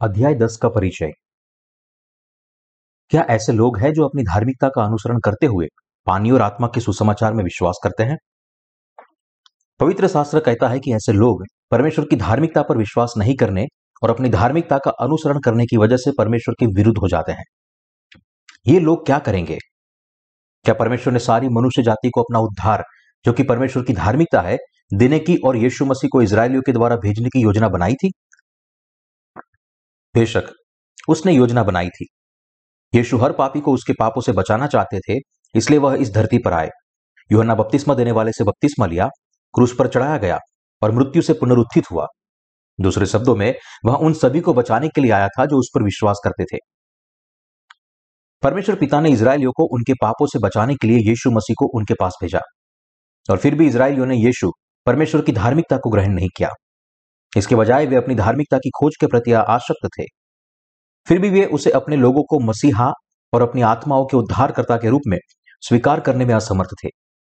अध्याय 10 का परिचय। क्या ऐसे लोग हैं जो अपनी धार्मिकता का अनुसरण करते हुए पानी और आत्मा के सुसमाचार में विश्वास करते हैं? पवित्र शास्त्र कहता है कि ऐसे लोग परमेश्वर की धार्मिकता पर विश्वास नहीं करने और अपनी धार्मिकता का अनुसरण करने की वजह से परमेश्वर के विरुद्ध हो जाते हैं। ये लोग क्या करेंगे? क्या परमेश्वर ने सारी मनुष्य जाति को अपना उद्धार, जो कि परमेश्वर की धार्मिकता है, देने की और यीशु मसीह को इजरायलियों के द्वारा भेजने की योजना बनाई थी? बेशक उसने योजना बनाई थी। यीशु हर पापी को उसके पापों से बचाना चाहते थे, इसलिए वह इस धरती पर आए। यूहन्ना बपतिस्मा देने वाले से बपतिस्मा लिया, क्रूस पर चढ़ाया गया और मृत्यु से पुनरुत्थित हुआ। दूसरे शब्दों में, वह उन सभी को बचाने के लिए आया था जो उस पर विश्वास करते थे। परमेश्वर पिता ने इजरायलियों को उनके पापों से बचाने के लिए यीशु मसीह को उनके पास भेजा, और फिर भी इजरायलियों ने यीशु परमेश्वर की धार्मिकता को ग्रहण नहीं किया। इसके बजाय वे अपनी धार्मिकता की खोज के प्रति आसक्त थे। फिर भी वे उसे अपने लोगों को मसीहा और अपनी आत्माओं के उद्धारकर्ता के रूप में स्वीकार करने में असमर्थ थे।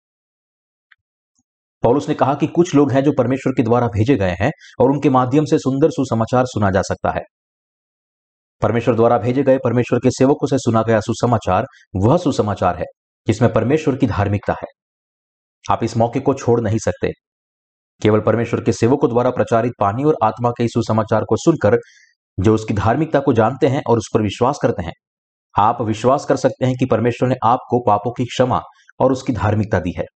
पौलुस ने कहा कि कुछ लोग हैं जो परमेश्वर के द्वारा भेजे गए हैं और उनके माध्यम से सुंदर सुसमाचार सुना जा सकता है। परमेश्वर द्वारा भेजे गए परमेश्वर के सेवकों से सुना गया सुसमाचार वह सुसमाचार है जिसमें परमेश्वर की धार्मिकता है। आप इस मौके को छोड़ नहीं सकते। केवल परमेश्वर के सेवकों द्वारा प्रचारित पानी और आत्मा के इस सुसमाचार को सुनकर, जो उसकी धार्मिकता को जानते हैं और उस पर विश्वास करते हैं, आप विश्वास कर सकते हैं कि परमेश्वर ने आपको पापों की क्षमा और उसकी धार्मिकता दी है।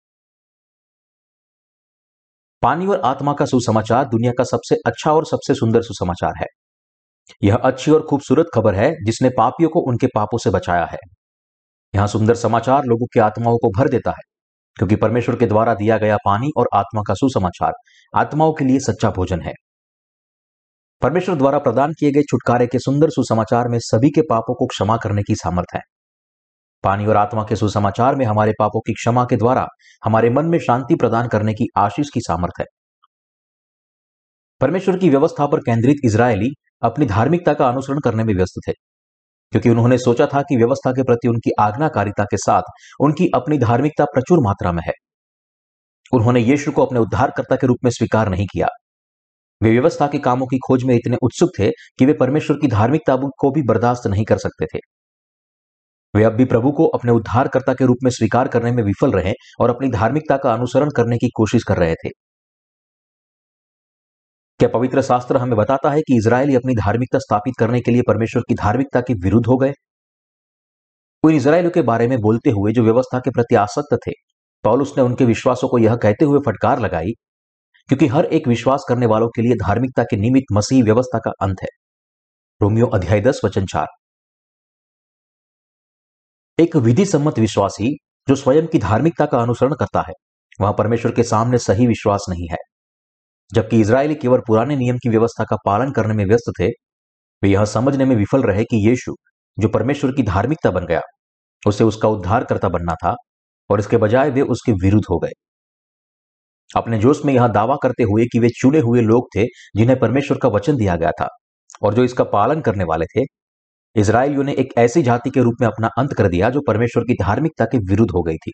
पानी और आत्मा का सुसमाचार दुनिया का सबसे अच्छा और सबसे सुंदर सुसमाचार है। यह अच्छी और खूबसूरत खबर है जिसने पापियों को उनके पापों से बचाया है। यह सुंदर समाचार लोगों की आत्माओं को भर देता है, क्योंकि परमेश्वर के द्वारा दिया गया पानी और आत्मा का सुसमाचार आत्माओं के लिए सच्चा भोजन है। परमेश्वर द्वारा प्रदान किए गए छुटकारे के सुंदर सुसमाचार में सभी के पापों को क्षमा करने की सामर्थ्य है। पानी और आत्मा के सुसमाचार में हमारे पापों की क्षमा के द्वारा हमारे मन में शांति प्रदान करने की आशीष की सामर्थ्य है। परमेश्वर की व्यवस्था पर केंद्रित इजरायली अपनी धार्मिकता का अनुसरण करने में व्यस्त थे, क्योंकि उन्होंने सोचा था कि व्यवस्था के प्रति उनकी आज्ञाकारिता के साथ उनकी अपनी धार्मिकता प्रचुर मात्रा में है। उन्होंने यीशु को अपने उद्धारकर्ता के रूप में स्वीकार नहीं किया। वे व्यवस्था के कामों की खोज में इतने उत्सुक थे कि वे परमेश्वर की धार्मिकता को भी बर्दाश्त नहीं कर सकते थे। वे अब भी प्रभु को अपने उद्धारकर्ता के रूप में स्वीकार करने में विफल रहे और अपनी धार्मिकता का अनुसरण करने की कोशिश कर रहे थे। क्या पवित्र शास्त्र हमें बताता है कि इजरायली अपनी धार्मिकता स्थापित करने के लिए परमेश्वर की धार्मिकता के विरुद्ध हो गए? उन इजरायलियों के बारे में बोलते हुए जो व्यवस्था के प्रति आसक्त थे, पौलुस ने उनके विश्वासों को यह कहते हुए फटकार लगाई, क्योंकि हर एक विश्वास करने वालों के लिए धार्मिकता के निमित्त मसीह व्यवस्था का अंत है। रोमियो अध्याय 10 वचन 4। एक विधि सम्मत विश्वासी जो स्वयं की धार्मिकता का अनुसरण करता है, वह परमेश्वर के सामने सही विश्वास नहीं है। जबकि इजरायली केवल पुराने नियम की व्यवस्था का पालन करने में व्यस्त थे, वे यह समझने में विफल रहे कि यीशु, जो परमेश्वर की धार्मिकता बन गया, उसे उसका उद्धारकर्ता बनना था, और इसके बजाय वे उसके विरुद्ध हो गए। अपने जोश में यह दावा करते हुए कि वे चुने हुए लोग थे जिन्हें परमेश्वर का वचन दिया गया था और जो इसका पालन करने वाले थे, इजरायलियों ने एक ऐसी जाति के रूप में अपना अंत कर दिया जो परमेश्वर की धार्मिकता के विरुद्ध हो गई थी।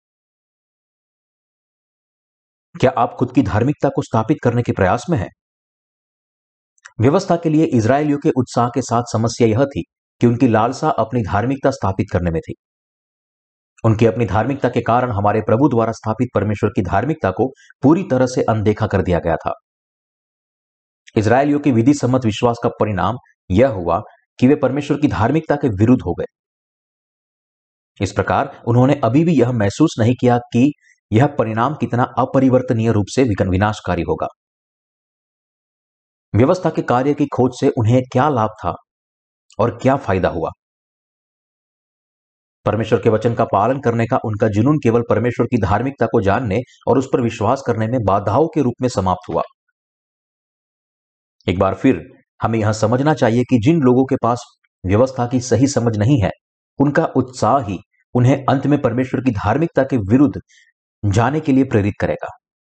क्या आप खुद की धार्मिकता को स्थापित करने के प्रयास में हैं? व्यवस्था के लिए इजरायलियों के उत्साह के साथ समस्या यह थी कि उनकी लालसा अपनी धार्मिकता स्थापित करने में थी। उनकी अपनी धार्मिकता के कारण हमारे प्रभु द्वारा स्थापित परमेश्वर की धार्मिकता को पूरी तरह से अनदेखा कर दिया गया था। इजरायलियों के विधि सम्मत विश्वास का परिणाम यह हुआ कि वे परमेश्वर की धार्मिकता के विरुद्ध हो गए। इस प्रकार उन्होंने अभी भी यह महसूस नहीं किया कि यह परिणाम कितना अपरिवर्तनीय रूप से विनाशकारी होगा। व्यवस्था के कार्य की खोज से उन्हें क्या लाभ था और क्या फायदा हुआ? परमेश्वर के वचन का पालन करने का उनका जुनून केवल परमेश्वर की धार्मिकता को जानने और उस पर विश्वास करने में बाधाओं के रूप में समाप्त हुआ। एक बार फिर हमें यह समझना चाहिए कि जिन लोगों के पास व्यवस्था की सही समझ नहीं है, उनका उत्साह ही उन्हें अंत में परमेश्वर की धार्मिकता के विरुद्ध जाने के लिए प्रेरित करेगा।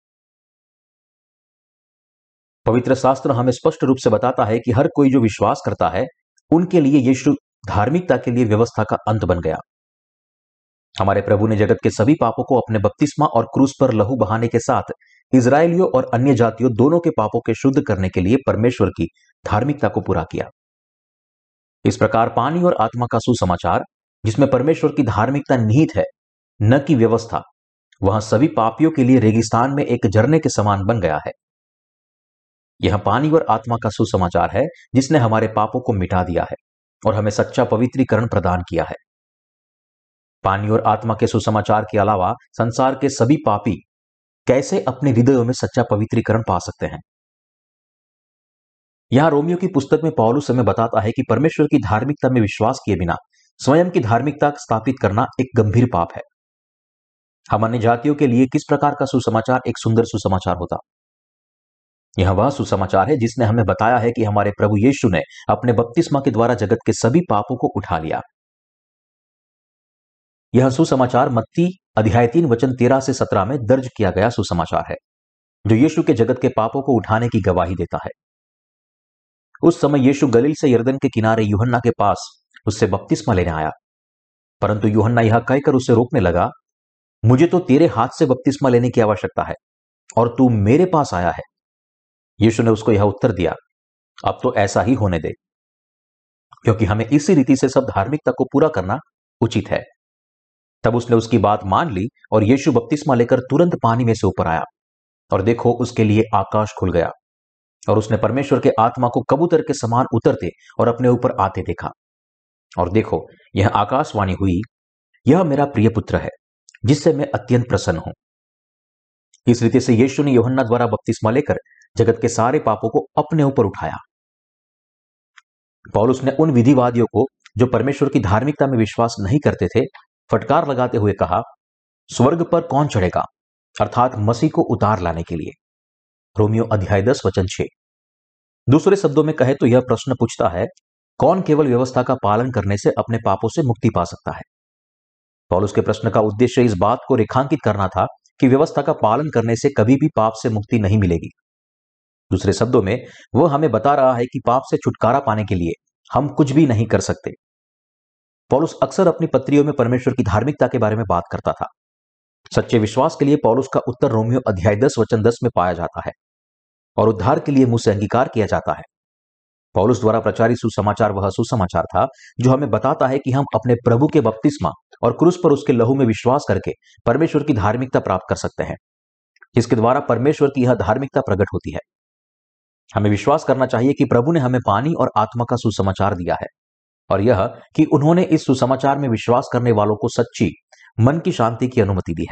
पवित्र शास्त्र हमें स्पष्ट रूप से बताता है कि हर कोई जो विश्वास करता है, उनके लिए यीशु धार्मिकता के लिए व्यवस्था का अंत बन गया। हमारे प्रभु ने जगत के सभी पापों को अपने बपतिस्मा और क्रूस पर लहू बहाने के साथ इजरायलियों और अन्य जातियों दोनों के पापों के शुद्ध करने के लिए परमेश्वर की धार्मिकता को पूरा किया। इस प्रकार पानी और आत्मा का सुसमाचार, जिसमें परमेश्वर की धार्मिकता निहित है, न कि व्यवस्था, वहां सभी पापियों के लिए रेगिस्तान में एक झरने के समान बन गया है। यह पानी और आत्मा का सुसमाचार है जिसने हमारे पापों को मिटा दिया है और हमें सच्चा पवित्रीकरण प्रदान किया है। पानी और आत्मा के सुसमाचार के अलावा संसार के सभी पापी कैसे अपने हृदयों में सच्चा पवित्रीकरण पा सकते हैं? यहां रोमियो की पुस्तक में पौलुस हमें बताता है कि परमेश्वर की धार्मिकता में विश्वास किए बिना स्वयं की धार्मिकता स्थापित करना एक गंभीर पाप है। हम अन्य जातियों के लिए किस प्रकार का सुसमाचार एक सुंदर सुसमाचार होता। यह वह सुसमाचार है जिसने हमें बताया है कि हमारे प्रभु यीशु ने अपने बपतिस्मा के द्वारा जगत के सभी पापों को उठा लिया। यह सुसमाचार मत्ती अध्याय 3 वचन 13 से 17 में दर्ज किया गया सुसमाचार है, जो यीशु के जगत के पापों को उठाने की गवाही देता है। उस समय यीशु गलील से यरदन के किनारे यूहन्ना के पास उससे बपतिस्मा लेने आया, परंतु यूहन्ना यह कहकर उसे रोकने लगा, मुझे तो तेरे हाथ से बपतिस्मा लेने की आवश्यकता है और तू मेरे पास आया है। यीशु ने उसको यह उत्तर दिया, अब तो ऐसा ही होने दे, क्योंकि हमें इसी रीति से सब धार्मिकता को पूरा करना उचित है। तब उसने उसकी बात मान ली और यीशु बपतिस्मा लेकर तुरंत पानी में से ऊपर आया, और देखो उसके लिए आकाश खुल गया और उसने परमेश्वर के आत्मा को कबूतर के समान उतरते और अपने ऊपर आते देखा। और देखो यह आकाशवाणी हुई, यह मेरा प्रिय पुत्र है जिससे मैं अत्यंत प्रसन्न हूं। इस रीति से यीशु ने यूहन्ना द्वारा बपतिस्मा लेकर जगत के सारे पापों को अपने ऊपर उठाया। पौलुस ने उन विधिवादियों को, जो परमेश्वर की धार्मिकता में विश्वास नहीं करते थे, फटकार लगाते हुए कहा, स्वर्ग पर कौन चढ़ेगा, अर्थात मसीह को उतार लाने के लिए। रोमियो अध्याय 10 वचन 6। दूसरे शब्दों में कहे तो यह प्रश्न पूछता है, कौन केवल व्यवस्था का पालन करने से अपने पापों से मुक्ति पा सकता है? पौलुस के प्रश्न का उद्देश्य इस बात को रेखांकित करना था कि व्यवस्था का पालन करने से कभी भी पाप से मुक्ति नहीं मिलेगी। दूसरे शब्दों में वह हमें बता रहा है कि पाप से छुटकारा पाने के लिए हम कुछ भी नहीं कर सकते। पौलुस अक्सर अपनी पत्रियों में परमेश्वर की धार्मिकता के बारे में बात करता था। सच्चे विश्वास के लिए पौलुस का उत्तर रोमियो अध्याय 10 वचन 10 में पाया जाता है, और उद्धार के लिए मुंह से अंगीकार किया जाता है। पौलुस द्वारा प्रचारित सुसमाचार वह सुसमाचार था जो हमें बताता है कि हम अपने प्रभु के बपतिस्मा और क्रूस पर उसके लहू में विश्वास करके परमेश्वर की धार्मिकता प्राप्त कर सकते हैं, जिसके द्वारा परमेश्वर की यह धार्मिकता प्रकट होती है। हमें विश्वास करना चाहिए कि प्रभु ने हमें पानी और आत्मा का सुसमाचार दिया है, और यह कि उन्होंने इस सुसमाचार में विश्वास करने वालों को सच्ची मन की शांति की अनुमति दी है।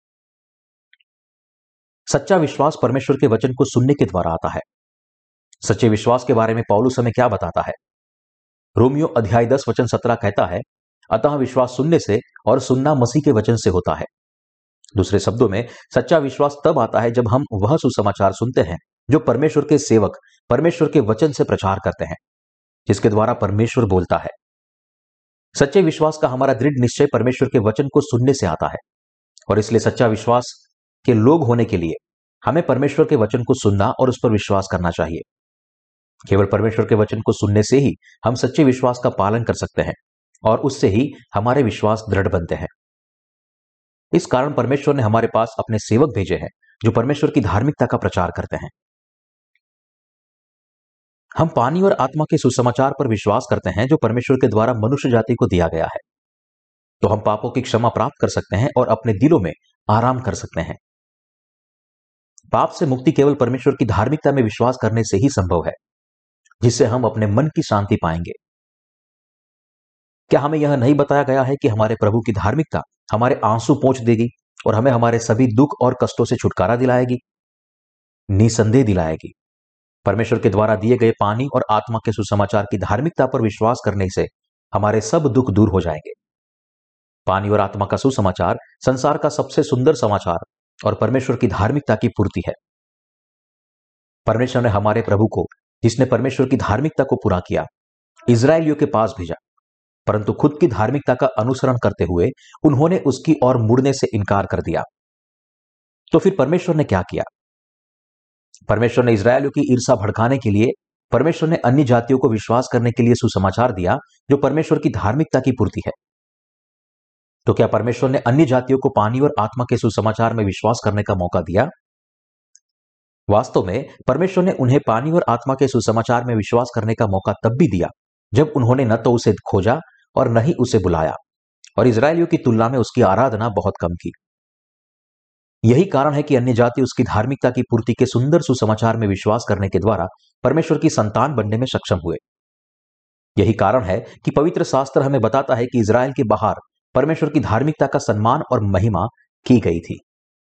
सच्चा विश्वास परमेश्वर के वचन को सुनने के द्वारा आता है। सच्चे विश्वास के बारे में पौलुस हमें क्या बताता है? रोमियो अध्याय 10 वचन 17 कहता है, अतः विश्वास सुनने से और सुनना मसीह के वचन से होता है। दूसरे शब्दों में सच्चा विश्वास तब आता है जब हम वह सुसमाचार सुनते हैं जो परमेश्वर के सेवक परमेश्वर के वचन से प्रचार करते हैं, जिसके द्वारा परमेश्वर बोलता है। सच्चे विश्वास का हमारा दृढ़ निश्चय परमेश्वर के वचन को सुनने से आता है, और इसलिए सच्चा विश्वास के लोग होने के लिए हमें परमेश्वर के वचन को सुनना और उस पर विश्वास करना चाहिए। केवल परमेश्वर के वचन को सुनने से ही हम सच्चे विश्वास का पालन कर सकते हैं, और उससे ही हमारे विश्वास दृढ़ बनते हैं। इस कारण परमेश्वर ने हमारे पास अपने सेवक भेजे हैं जो परमेश्वर की धार्मिकता का प्रचार करते हैं। हम पानी और आत्मा के सुसमाचार पर विश्वास करते हैं जो परमेश्वर के द्वारा मनुष्य जाति को दिया गया है, तो हम पापों की क्षमा प्राप्त कर सकते हैं और अपने दिलों में आराम कर सकते हैं। पाप से मुक्ति केवल परमेश्वर की धार्मिकता में विश्वास करने से ही संभव है, जिससे हम अपने मन की शांति पाएंगे। क्या हमें यह नहीं बताया गया है कि हमारे प्रभु की धार्मिकता हमारे आंसू पोंछ देगी और हमें हमारे सभी दुख और कष्टों से छुटकारा दिलाएगी? निसंदेह दिलाएगी। परमेश्वर के द्वारा दिए गए पानी और आत्मा के सुसमाचार की धार्मिकता पर विश्वास करने से हमारे सब दुख दूर हो जाएंगे। पानी और आत्मा का सुसमाचार संसार का सबसे सुंदर समाचार और परमेश्वर की धार्मिकता की पूर्ति है। परमेश्वर ने हमारे प्रभु को, जिसने परमेश्वर की धार्मिकता को पूरा किया, इजरायलियों के पास भेजा, परंतु खुद की धार्मिकता का अनुसरण करते हुए उन्होंने उसकी ओर मुड़ने से इनकार कर दिया। तो फिर परमेश्वर ने क्या किया? परमेश्वर ने इजरायलियों की ईर्ष्या भड़काने के लिए परमेश्वर ने अन्य जातियों को विश्वास करने के लिए सुसमाचार दिया जो परमेश्वर की धार्मिकता की पूर्ति है। तो क्या परमेश्वर ने अन्य जातियों को पानी और आत्मा के सुसमाचार में विश्वास करने का मौका दिया? वास्तव में परमेश्वर ने उन्हें पानी और आत्मा के सुसमाचार में विश्वास करने का मौका तब भी दिया जब उन्होंने न तो उसे खोजा और न ही उसे बुलाया और इजरायलियों की तुलना में उसकी आराधना बहुत कम की। यही कारण है कि अन्य जाति उसकी धार्मिकता की पूर्ति के सुंदर सुसमाचार में विश्वास करने के द्वारा परमेश्वर की संतान बनने में सक्षम हुए। यही कारण है कि पवित्र शास्त्र हमें बताता है कि इजराइल के बाहर परमेश्वर की धार्मिकता का सम्मान और महिमा की गई थी।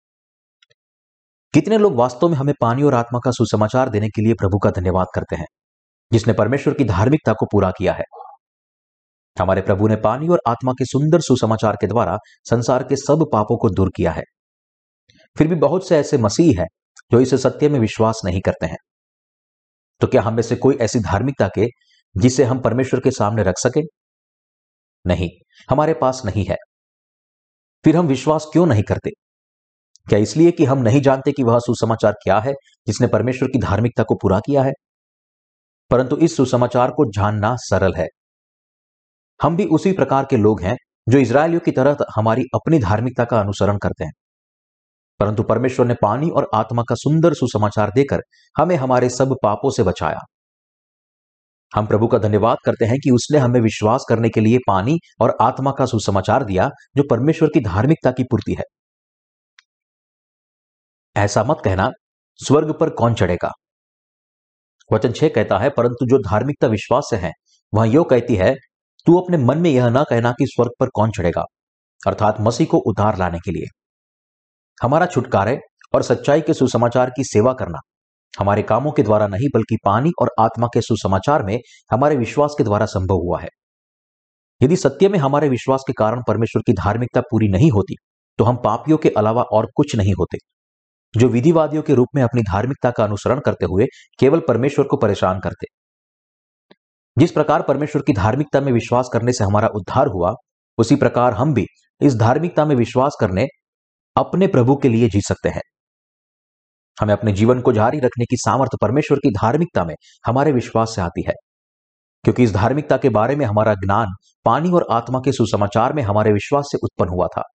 कितने लोग वास्तव में हमें पानी और आत्मा का सुसमाचार देने के लिए प्रभु का धन्यवाद करते हैं, जिसने परमेश्वर की धार्मिकता को पूरा किया है। हमारे प्रभु ने पानी और आत्मा के सुंदर सुसमाचार के द्वारा संसार के सब पापों को दूर किया है। फिर भी बहुत से ऐसे मसीह हैं जो इस सत्य में विश्वास नहीं करते हैं। तो क्या हम में से कोई ऐसी धार्मिकता के जिसे हम परमेश्वर के सामने रख सके? नहीं, हमारे पास नहीं है। फिर हम विश्वास क्यों नहीं करते? क्या इसलिए कि हम नहीं जानते कि वह सुसमाचार क्या है जिसने परमेश्वर की धार्मिकता को पूरा किया है? परंतु इस सुसमाचार को जानना सरल है। हम भी उसी प्रकार के लोग हैं जो इजरायलियों की तरह हमारी अपनी धार्मिकता का अनुसरण करते हैं, परंतु परमेश्वर ने पानी और आत्मा का सुंदर सुसमाचार देकर हमें हमारे सब पापों से बचाया। हम प्रभु का धन्यवाद करते हैं कि उसने हमें विश्वास करने के लिए पानी और आत्मा का सुसमाचार दिया जो परमेश्वर की धार्मिकता की पूर्ति है। ऐसा मत कहना, स्वर्ग पर कौन चढ़ेगा। वचन 6 कहता है, परंतु जो धार्मिकता विश्वास से है वह यो कहती है, तू अपने मन में यह ना कहना कि स्वर्ग पर कौन चढ़ेगा, अर्थात मसीह को उतार लाने के लिए। हमारा छुटकारे और सच्चाई के सुसमाचार की सेवा करना हमारे कामों के द्वारा नहीं बल्कि पानी और आत्मा के सुसमाचार में हमारे विश्वास के द्वारा संभव हुआ है। यदि सत्य में हमारे विश्वास के कारण परमेश्वर की धार्मिकता पूरी नहीं होती तो हम पापियों के अलावा और कुछ नहीं होते, जो विधिवादियों के रूप में अपनी धार्मिकता का अनुसरण करते हुए केवल परमेश्वर को परेशान करते। जिस प्रकार परमेश्वर की धार्मिकता में विश्वास करने से हमारा उद्धार हुआ, उसी प्रकार हम भी इस धार्मिकता में विश्वास करने अपने प्रभु के लिए जी सकते हैं। हमें अपने जीवन को जारी रखने की सामर्थ्य परमेश्वर की धार्मिकता में हमारे विश्वास से आती है, क्योंकि इस धार्मिकता के बारे में हमारा ज्ञान पानी और आत्मा के सुसमाचार में हमारे विश्वास से उत्पन्न हुआ था।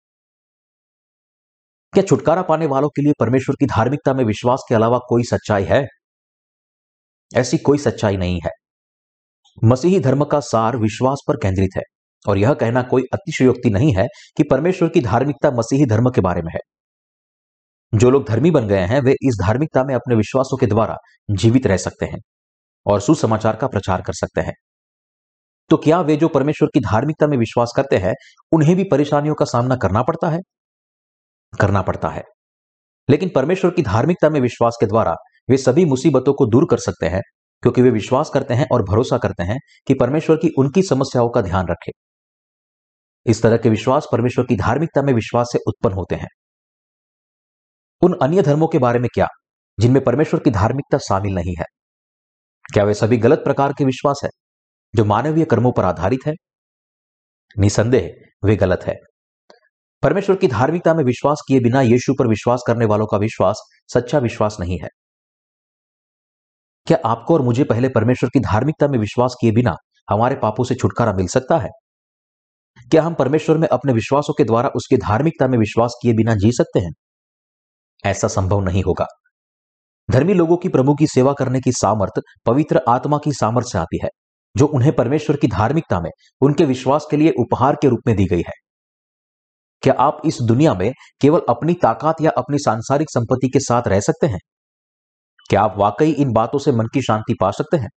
क्या छुटकारा पाने वालों के लिए परमेश्वर की धार्मिकता में विश्वास के अलावा कोई सच्चाई है? ऐसी कोई सच्चाई नहीं है। मसीही धर्म का सार विश्वास पर केंद्रित है और यह कहना कोई अतिशयोक्ति नहीं है कि परमेश्वर की धार्मिकता मसीही धर्म के बारे में है। जो लोग धर्मी बन गए हैं वे इस धार्मिकता में अपने विश्वासों के द्वारा जीवित रह सकते हैं और सुसमाचार का प्रचार कर सकते हैं। तो क्या वे जो परमेश्वर की धार्मिकता में विश्वास करते हैं उन्हें भी परेशानियों का सामना करना पड़ता है? करना पड़ता है, लेकिन परमेश्वर की धार्मिकता में विश्वास के द्वारा वे सभी मुसीबतों को दूर कर सकते हैं, क्योंकि वे विश्वास करते हैं और भरोसा करते हैं कि परमेश्वर की उनकी समस्याओं का ध्यान रखे। इस तरह के विश्वास परमेश्वर की धार्मिकता में विश्वास से उत्पन्न होते हैं। उन अन्य धर्मों के बारे में क्या जिनमें परमेश्वर की धार्मिकता शामिल नहीं है? क्या वे सभी गलत प्रकार के विश्वास है जो मानवीय कर्मों पर आधारित है? निसंदेह वे गलत है। परमेश्वर की धार्मिकता में विश्वास किए बिना यीशु पर विश्वास करने वालों का विश्वास सच्चा विश्वास नहीं है। क्या आपको और मुझे पहले परमेश्वर की धार्मिकता में विश्वास किए बिना हमारे पापों से छुटकारा मिल सकता है? क्या हम परमेश्वर में अपने विश्वासों के द्वारा उसकी धार्मिकता में विश्वास किए बिना जी सकते हैं? ऐसा संभव नहीं होगा। धर्मी लोगों की प्रभु की सेवा करने की सामर्थ पवित्र आत्मा की सामर्थ से आती है, जो उन्हें परमेश्वर की धार्मिकता में उनके विश्वास के लिए उपहार के रूप में दी गई है। क्या आप इस दुनिया में केवल अपनी ताकत या अपनी सांसारिक संपत्ति के साथ रह सकते हैं? क्या आप वाकई इन बातों से मन की शांति पा सकते हैं?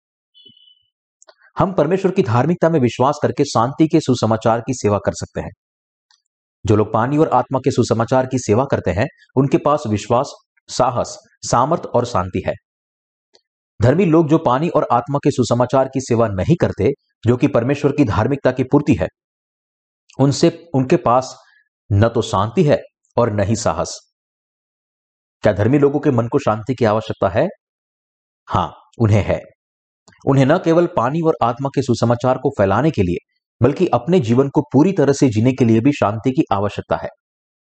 हम परमेश्वर की धार्मिकता में विश्वास करके शांति के सुसमाचार की सेवा कर सकते हैं। जो लोग पानी और आत्मा के सुसमाचार की सेवा करते हैं उनके पास विश्वास, साहस, सामर्थ और शांति है। धर्मी लोग जो पानी और आत्मा के सुसमाचार की सेवा नहीं करते, जो कि परमेश्वर की धार्मिकता की पूर्ति है, उनके पास न तो शांति है और न ही साहस। क्या धर्मी लोगों के मन को शांति की आवश्यकता है? हां, उन्हें है। उन्हें न केवल पानी और आत्मा के सुसमाचार को फैलाने के लिए बल्कि अपने जीवन को पूरी तरह से जीने के लिए भी शांति की आवश्यकता है।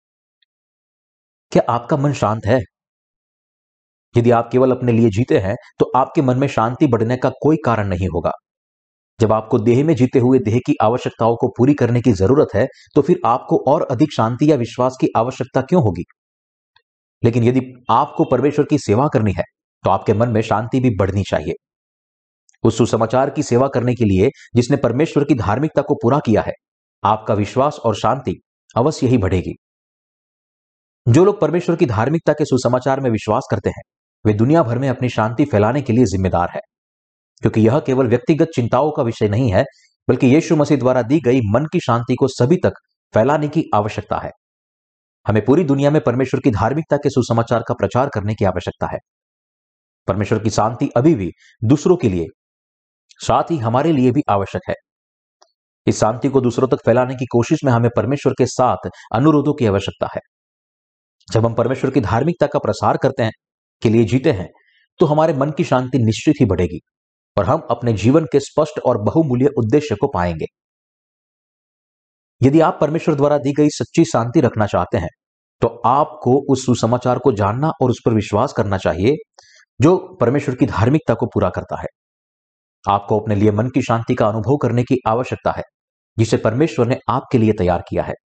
क्या आपका मन शांत है? यदि आप केवल अपने लिए जीते हैं तो आपके मन में शांति बढ़ने का कोई कारण नहीं होगा। जब आपको देह में जीते हुए देह की आवश्यकताओं को पूरी करने की जरूरत है तो फिर आपको और अधिक शांति या विश्वास की आवश्यकता क्यों होगी? लेकिन यदि आपको परमेश्वर की सेवा करनी है तो आपके मन में शांति भी बढ़नी चाहिए। उस सुसमाचार की सेवा करने के लिए जिसने परमेश्वर की धार्मिकता को पूरा किया है, आपका विश्वास और शांति अवश्य ही बढ़ेगी। जो लोग परमेश्वर की धार्मिकता के सुसमाचार में विश्वास करते हैं, वे दुनिया भर में अपनी शांति फैलाने के लिए जिम्मेदार है, क्योंकि यह केवल व्यक्तिगत चिंताओं का विषय नहीं है, बल्कि यीशु मसीह द्वारा दी गई मन की शांति को सभी तक फैलाने की आवश्यकता है। हमें पूरी दुनिया में परमेश्वर की धार्मिकता के सुसमाचार का प्रचार करने की आवश्यकता है। परमेश्वर की शांति अभी भी दूसरों के लिए, साथ ही हमारे लिए भी आवश्यक है। इस शांति को दूसरों तक फैलाने की कोशिश में हमें परमेश्वर के साथ अनुरोधों की आवश्यकता है। जब हम परमेश्वर की धार्मिकता का प्रसार करते हैं, के लिए जीते हैं, तो हमारे मन की शांति निश्चित ही बढ़ेगी और हम अपने जीवन के स्पष्ट और बहुमूल्य उद्देश्य को पाएंगे। यदि आप परमेश्वर द्वारा दी गई सच्ची शांति रखना चाहते हैं, तो आपको उस सुसमाचार को जानना और उस पर विश्वास करना चाहिए जो परमेश्वर की धार्मिकता को पूरा करता है। आपको अपने लिए मन की शांति का अनुभव करने की आवश्यकता है, जिसे परमेश्वर ने आपके लिए तैयार किया है।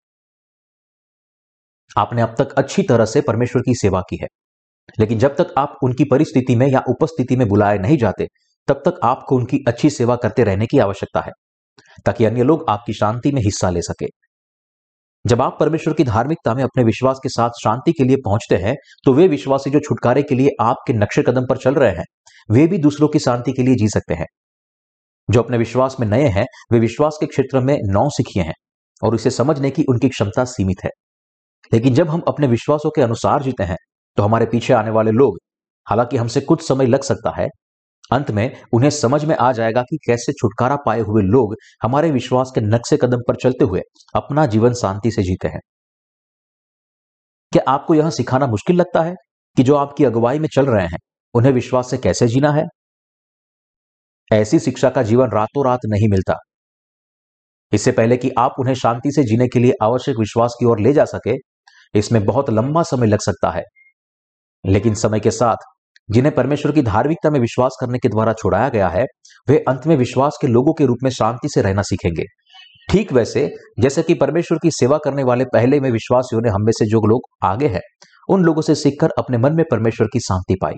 आपने अब तक अच्छी तरह से परमेश्वर की सेवा की है, लेकिन जब तक आप उनकी परिस्थिति में या उपस्थिति में बुलाए नहीं जाते, तब तक आपको उनकी अच्छी सेवा करते रहने की आवश्यकता है, ताकि अन्य लोग आपकी शांति में हिस्सा ले सके। जब आप परमेश्वर की धार्मिकता में अपने विश्वास के साथ शांति के लिए पहुंचते हैं, तो वे विश्वासी जो छुटकारे के लिए आपके नक्शे कदम पर चल रहे हैं, वे भी दूसरों की शांति के लिए जी सकते हैं। जो अपने विश्वास में नए हैं, वे विश्वास के क्षेत्र में नौसिखिए हैं और इसे समझने की उनकी क्षमता सीमित है। लेकिन जब हम अपने विश्वासों के अनुसार जीते हैं, तो हमारे पीछे आने वाले लोग, हालांकि हमसे कुछ समय लग सकता है, अंत में उन्हें समझ में आ जाएगा कि कैसे छुटकारा पाए हुए लोग हमारे विश्वास के नक्शे कदम पर चलते हुए अपना जीवन शांति से जीते हैं। क्या आपको यह सिखाना मुश्किल लगता है कि जो आपकी अगुवाई में चल रहे हैं, उन्हें विश्वास से कैसे जीना है? ऐसी शिक्षा का जीवन रातों रात नहीं मिलता। इससे पहले कि आप उन्हें शांति से जीने के लिए आवश्यक विश्वास की ओर ले जा सके, इसमें बहुत लंबा समय लग सकता है। लेकिन समय के साथ जिन्हें परमेश्वर की धार्मिकता में विश्वास करने के द्वारा छुड़ाया गया है, वे अंत में विश्वास के लोगों के रूप में शांति से रहना सीखेंगे। ठीक वैसे जैसे कि परमेश्वर की सेवा करने वाले पहले में विश्वासियों ने हम में से जो लोग आगे हैं, उन लोगों से सीखकर अपने मन में परमेश्वर की शांति पाई।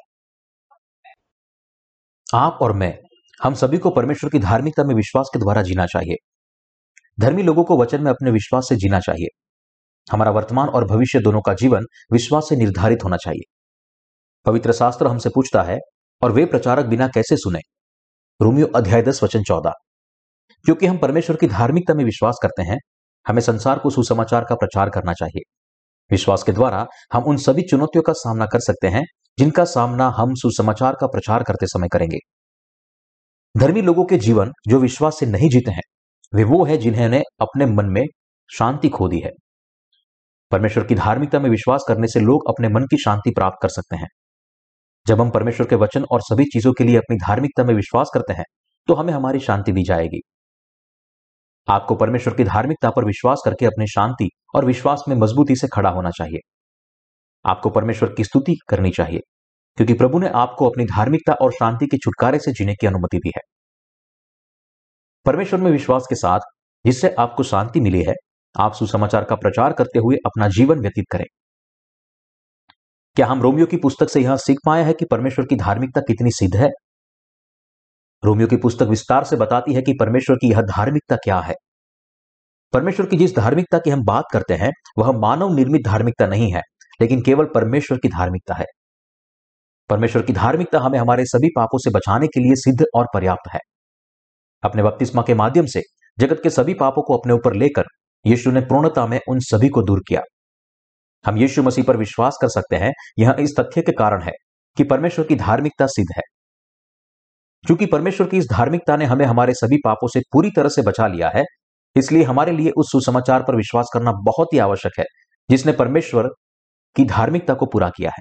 आप और मैं, हम सभी को परमेश्वर की धार्मिकता में विश्वास के द्वारा जीना चाहिए। धर्मी लोगों को वचन में अपने विश्वास से जीना चाहिए। हमारा वर्तमान और भविष्य दोनों का जीवन विश्वास से निर्धारित होना चाहिए। पवित्र शास्त्र हमसे पूछता है, और वे प्रचारक बिना कैसे सुने? रोमियो अध्याय 10 वचन 14। क्योंकि हम परमेश्वर की धार्मिकता में विश्वास करते हैं, हमें संसार को सुसमाचार का प्रचार करना चाहिए। विश्वास के द्वारा हम उन सभी चुनौतियों का सामना कर सकते हैं जिनका सामना हम सुसमाचार का प्रचार करते समय करेंगे। धर्मी लोगों के जीवन जो विश्वास से नहीं जीते हैं, वे वो है जिन्होंने अपने मन में शांति खो दी है। परमेश्वर की धार्मिकता में विश्वास करने से लोग अपने मन की शांति प्राप्त कर सकते हैं। जब हम परमेश्वर के वचन और सभी चीजों के लिए अपनी धार्मिकता में विश्वास करते हैं, तो हमें हमारी शांति दी जाएगी। आपको परमेश्वर की धार्मिकता पर विश्वास करके अपनी शांति और विश्वास में मजबूती से खड़ा होना चाहिए। आपको परमेश्वर की स्तुति करनी चाहिए, क्योंकि प्रभु ने आपको अपनी धार्मिकता और शांति के छुटकारे से जीने की अनुमति दी है। परमेश्वर में विश्वास के साथ जिससे आपको शांति मिली है, आप सुसमाचार का प्रचार करते हुए अपना जीवन व्यतीत करें। क्या हम रोमियो की पुस्तक से यह सीख पाए हैं कि परमेश्वर की धार्मिकता कितनी सिद्ध है? रोमियो की पुस्तक विस्तार से बताती है कि परमेश्वर की यह धार्मिकता क्या है। परमेश्वर की जिस धार्मिकता की हम बात करते हैं, वह मानव निर्मित धार्मिकता नहीं है, लेकिन केवल परमेश्वर की धार्मिकता है। परमेश्वर की धार्मिकता हमें हमारे सभी पापों से बचाने के लिए सिद्ध और पर्याप्त है। अपने बपतिस्मा के माध्यम से जगत के सभी पापों को अपने ऊपर लेकर यीशु ने पूर्णता में उन सभी को दूर किया। हम यीशु मसीह पर विश्वास कर सकते हैं, यह इस तथ्य के कारण है कि परमेश्वर की धार्मिकता सिद्ध है। क्योंकि परमेश्वर की इस धार्मिकता ने हमें हमारे सभी पापों से पूरी तरह से बचा लिया है, इसलिए हमारे लिए उस सुसमाचार पर विश्वास करना बहुत ही आवश्यक है जिसने परमेश्वर की धार्मिकता को पूरा किया है।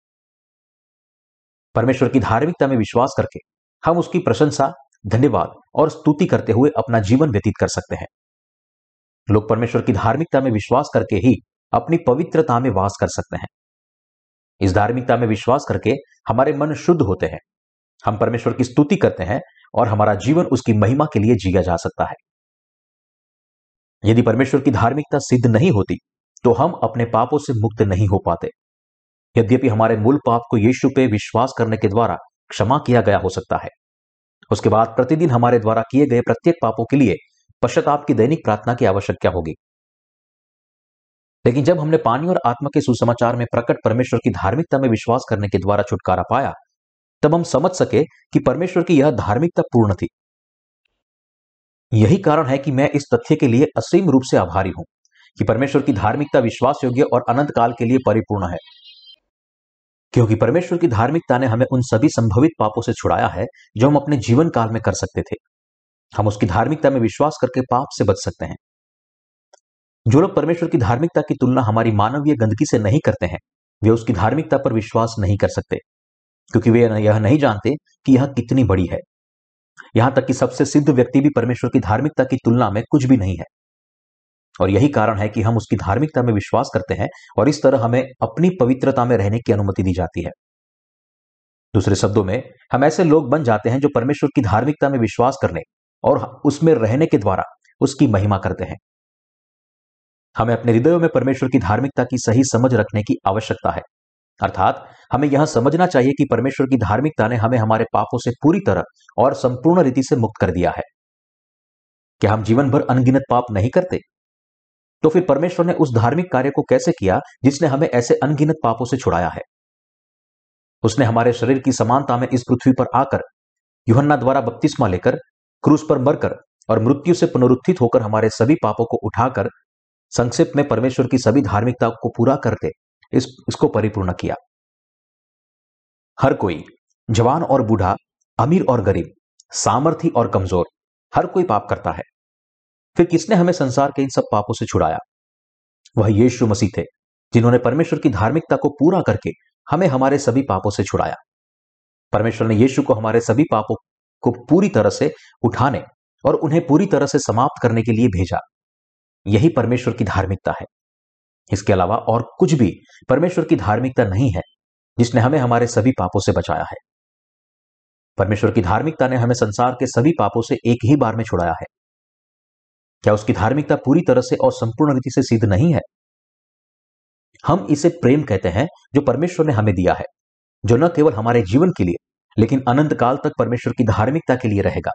परमेश्वर की धार्मिकता में विश्वास करके हम उसकी प्रशंसा, धन्यवाद और स्तुति करते हुए अपना जीवन व्यतीत कर सकते हैं। लोग परमेश्वर की धार्मिकता में विश्वास करके ही अपनी पवित्रता में वास कर सकते हैं। इस धार्मिकता में विश्वास करके हमारे मन शुद्ध होते हैं, हम परमेश्वर की स्तुति करते हैं और हमारा जीवन उसकी महिमा के लिए जिया जा सकता है। यदि परमेश्वर की धार्मिकता सिद्ध नहीं होती, तो हम अपने पापों से मुक्त नहीं हो पाते। यद्यपि हमारे मूल पाप को यीशु पे विश्वास करने के द्वारा क्षमा किया गया हो सकता है, उसके बाद प्रतिदिन हमारे द्वारा किए गए प्रत्येक पापों के लिए पश्चाताप की दैनिक प्रार्थना की आवश्यकता होगी। लेकिन जब हमने पानी और आत्मा के सुसमाचार में प्रकट परमेश्वर की धार्मिकता में विश्वास करने के द्वारा छुटकारा पाया, तब हम समझ सके कि परमेश्वर की यह धार्मिकता पूर्ण थी। यही कारण है कि मैं इस तथ्य के लिए असीम रूप से आभारी हूं कि परमेश्वर की धार्मिकता विश्वास योग्य और अनंत काल के लिए परिपूर्ण है, क्योंकि परमेश्वर की धार्मिकता ने हमें उन सभी संभवित पापों से छुड़ाया है जो हम अपने जीवन काल में कर सकते थे। हम उसकी धार्मिकता में विश्वास करके पाप से बच सकते हैं। जो लोग परमेश्वर की धार्मिकता की तुलना हमारी मानवीय गंदगी से नहीं करते हैं, वे उसकी धार्मिकता पर विश्वास नहीं कर सकते, क्योंकि वे यह नहीं जानते कि यह कितनी बड़ी है। यहां तक कि सबसे सिद्ध व्यक्ति भी परमेश्वर की धार्मिकता की तुलना में कुछ भी नहीं है। और यही कारण है कि हम उसकी धार्मिकता में विश्वास करते हैं और इस तरह हमें अपनी पवित्रता में रहने की अनुमति दी जाती है। दूसरे शब्दों में, हम ऐसे लोग बन जाते हैं जो परमेश्वर की धार्मिकता में विश्वास करने और उसमें रहने के द्वारा उसकी महिमा करते हैं। हमें अपने हृदयों में परमेश्वर की धार्मिकता की सही समझ रखने की आवश्यकता है। अर्थात हमें यह समझना चाहिए कि परमेश्वर की धार्मिकता ने हमें हमारे पापों से पूरी तरह और संपूर्ण रीति से मुक्त कर दिया है। क्या हम जीवन भर अनगिनत पाप नहीं करते? तो फिर परमेश्वर ने उस धार्मिक कार्य को कैसे किया जिसने हमें ऐसे अनगिनत पापों से छुड़ाया है? उसने हमारे शरीर की समानता में इस पृथ्वी पर आकर, यूहन्ना द्वारा बपतिस्मा लेकर, क्रूस पर मरकर और मृत्यु से पुनरुत्थित होकर हमारे सभी पापों को उठाकर, संक्षिप्त में परमेश्वर की सभी धार्मिकता को पूरा करके इसको परिपूर्ण किया। हर कोई, जवान और बूढ़ा, अमीर और गरीब, सामर्थी और कमजोर, हर कोई पाप करता है। फिर किसने हमें संसार के इन सब पापों से छुड़ाया? वह यीशु मसीह थे, जिन्होंने परमेश्वर की धार्मिकता को पूरा करके हमें हमारे सभी पापों से छुड़ाया। परमेश्वर ने यीशु को हमारे सभी पापों को पूरी तरह से उठाने और उन्हें पूरी तरह से समाप्त करने के लिए भेजा। यही परमेश्वर की धार्मिकता है। इसके अलावा और कुछ भी परमेश्वर की धार्मिकता नहीं है जिसने हमें हमारे सभी पापों से बचाया है। परमेश्वर की धार्मिकता ने हमें संसार के सभी पापों से एक ही बार में छुड़ाया है। क्या उसकी धार्मिकता पूरी तरह से और संपूर्ण रीति से सिद्ध नहीं है? हम इसे प्रेम कहते हैं जो परमेश्वर ने हमें दिया है, जो न केवल हमारे जीवन के लिए लेकिन अनंत काल तक परमेश्वर की धार्मिकता के लिए रहेगा।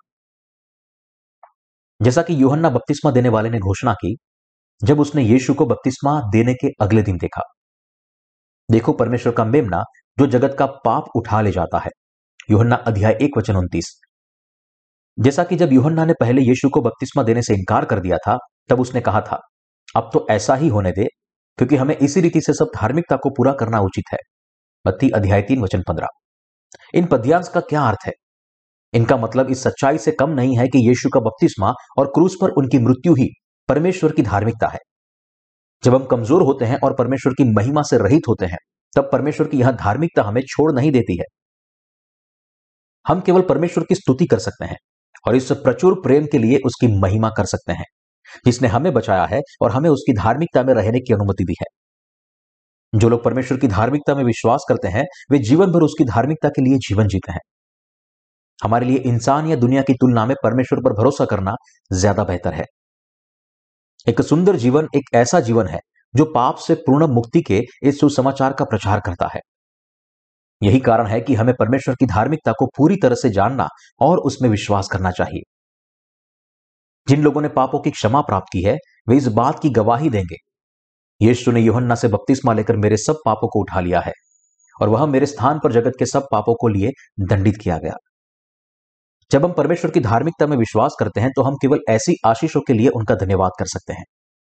जैसा कि यूहन्ना बपतिस्मा देने वाले ने घोषणा की जब उसने यीशु को बपतिस्मा देने के अगले दिन देखा, देखो परमेश्वर का मेमना जो जगत का पाप उठा ले जाता है। यूहन्ना अध्याय 1:29। जैसा कि जब यूहन्ना ने पहले यीशु को बपतिस्मा देने से इनकार कर दिया था, तब उसने कहा था, अब तो ऐसा ही होने दे, क्योंकि हमें इसी रीति से सब धार्मिकता को पूरा करना उचित है। मत्ती अध्याय 3:15। इन पद्यांश का क्या अर्थ है? इनका मतलब इस सच्चाई से कम नहीं है कि यीशु का बपतिस्मा और क्रूस पर उनकी मृत्यु ही परमेश्वर की धार्मिकता है। जब हम कमजोर होते हैं और परमेश्वर की महिमा से रहित होते हैं, तब परमेश्वर की यह धार्मिकता हमें छोड़ नहीं देती है। हम केवल परमेश्वर की स्तुति कर सकते हैं और इस प्रचुर प्रेम के लिए उसकी महिमा कर सकते हैं, जिसने हमें बचाया है और हमें उसकी धार्मिकता में रहने की अनुमति दी है। जो लोग परमेश्वर की धार्मिकता में विश्वास करते हैं, वे जीवन भर उसकी धार्मिकता के लिए जीवन जीते हैं। हमारे लिए इंसान या दुनिया की तुलना में परमेश्वर पर भरोसा करना ज्यादा बेहतर है। एक सुंदर जीवन एक ऐसा जीवन है जो पाप से पूर्ण मुक्ति के इस सुसमाचार का प्रचार करता है। यही कारण है कि हमें परमेश्वर की धार्मिकता को पूरी तरह से जानना और उसमें विश्वास करना चाहिए। जिन लोगों ने पापों की क्षमा प्राप्त की है, वे इस बात की गवाही देंगे, यीशु ने यूहन्ना से बपतिस्मा लेकर मेरे सब पापों को उठा लिया है और वह मेरे स्थान पर जगत के सब पापों को लिए दंडित किया गया। जब हम परमेश्वर की धार्मिकता में विश्वास करते हैं, तो हम केवल ऐसी आशीषों के लिए उनका धन्यवाद कर सकते हैं।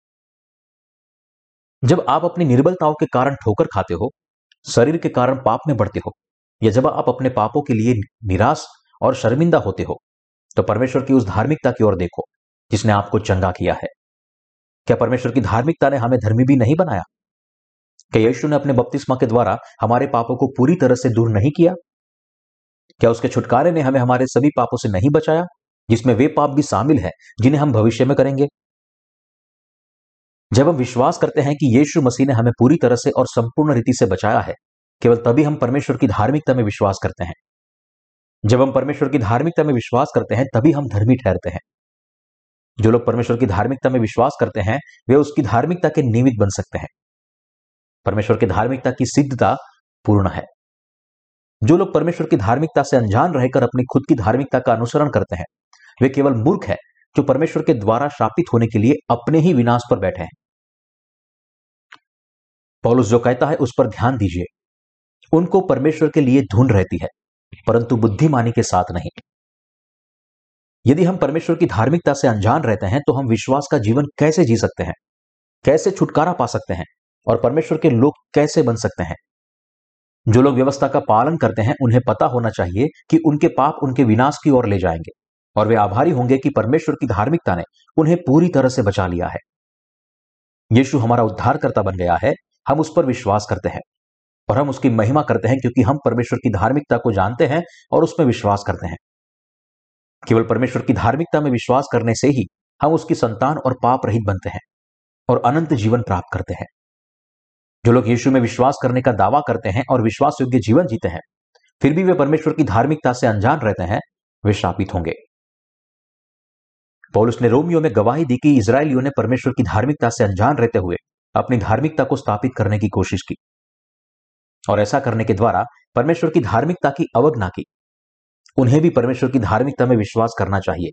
जब आप अपनी निर्बलताओं के कारण ठोकर खाते हो, शरीर के कारण पाप में बढ़ते हो, या जब आप अपने पापों के लिए निराश और शर्मिंदा होते हो, तो परमेश्वर की उस धार्मिकता की ओर देखो जिसने आपको चंगा किया है। क्या परमेश्वर की धार्मिकता ने हमें धर्मी भी नहीं बनाया? क्या यीशु ने अपने बपतिस्मा के द्वारा हमारे पापों को पूरी तरह से दूर नहीं किया? क्या उसके छुटकारे ने हमें हमारे सभी पापों से नहीं बचाया, जिसमें वे पाप भी शामिल हैं जिन्हें हम भविष्य में करेंगे? जब हम विश्वास करते हैं कि यीशु मसीह ने हमें पूरी तरह से और संपूर्ण रीति से बचाया है, केवल तभी हम परमेश्वर की धार्मिकता में विश्वास करते हैं। जब हम परमेश्वर की धार्मिकता में विश्वास करते हैं, तभी हम धर्मी ठहरते हैं। जो लोग परमेश्वर की धार्मिकता में विश्वास करते हैं, वे उसकी धार्मिकता के निमित्त बन सकते हैं। परमेश्वर की धार्मिकता की सिद्धता पूर्ण है। जो लोग परमेश्वर की धार्मिकता से अनजान रहकर अपनी खुद की धार्मिकता का अनुसरण करते हैं, वे केवल मूर्ख है जो परमेश्वर के द्वारा शापित होने के लिए अपने ही विनाश पर बैठे हैं। पौलुस जो कहता है उस पर ध्यान दीजिए। उनको परमेश्वर के लिए धुन रहती है, परंतु बुद्धिमानी के साथ नहीं। यदि हम परमेश्वर की धार्मिकता से अनजान रहते हैं तो हम विश्वास का जीवन कैसे जी सकते हैं, कैसे छुटकारा पा सकते हैं और परमेश्वर के लोग कैसे बन सकते हैं? जो लोग व्यवस्था का पालन करते हैं उन्हें पता होना चाहिए कि उनके पाप उनके विनाश की ओर ले जाएंगे और वे आभारी होंगे कि परमेश्वर की धार्मिकता ने उन्हें पूरी तरह से बचा लिया है। यीशु हमारा उद्धारकर्ता बन गया है। हम उस पर विश्वास करते हैं और हम उसकी महिमा करते हैं क्योंकि हम परमेश्वर की धार्मिकता को जानते हैं और उसमें विश्वास करते हैं। केवल परमेश्वर की धार्मिकता में विश्वास करने से ही हम उसकी संतान और पाप रहित बनते हैं और अनंत जीवन प्राप्त करते हैं। जो लोग यीशु में विश्वास करने का दावा करते हैं और विश्वास योग्य जीवन जीते हैं, फिर भी वे परमेश्वर की धार्मिकता से अनजान रहते हैं, वे शापित होंगे। पौलुस ने रोमियो में गवाही दी कि इजरायलियों ने परमेश्वर की धार्मिकता से अनजान रहते हुए अपनी धार्मिकता को स्थापित करने की कोशिश की और ऐसा करने के द्वारा परमेश्वर की धार्मिकता की अवज्ञा की। उन्हें भी परमेश्वर की धार्मिकता में विश्वास करना चाहिए।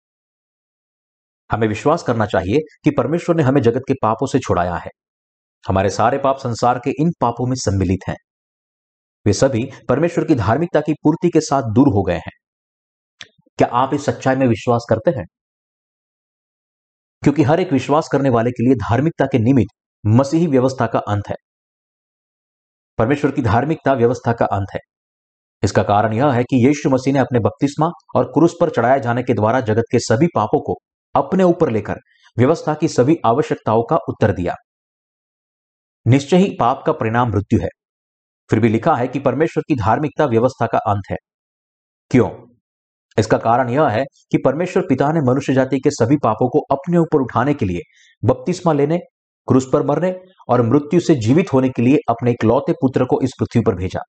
हमें विश्वास करना चाहिए कि परमेश्वर ने हमें जगत के पापों से छुड़ाया है। हमारे सारे पाप संसार के इन पापों में सम्मिलित हैं। वे सभी परमेश्वर की धार्मिकता की पूर्ति के साथ दूर हो गए हैं। क्या आप इस सच्चाई में विश्वास करते हैं? क्योंकि हर एक विश्वास करने वाले के लिए धार्मिकता के निमित्त मसीही व्यवस्था का अंत है। परमेश्वर की धार्मिकता व्यवस्था का अंत है। इसका कारण यह है कि यीशु मसीह ने अपने बपतिस्मा और क्रूस पर चढ़ाए जाने के द्वारा जगत के सभी पापों को अपने ऊपर लेकर व्यवस्था की सभी आवश्यकताओं का उत्तर दिया। निश्चय ही पाप का परिणाम मृत्यु है। फिर भी लिखा है कि परमेश्वर की धार्मिकता व्यवस्था का अंत है। क्यों? इसका कारण यह है कि परमेश्वर पिता ने मनुष्य जाति के सभी पापों को अपने ऊपर उठाने के लिए बपतिस्मा लेने, क्रूस पर मरने और मृत्यु से जीवित होने के लिए अपने इकलौते पुत्र को इस पृथ्वी पर भेजा।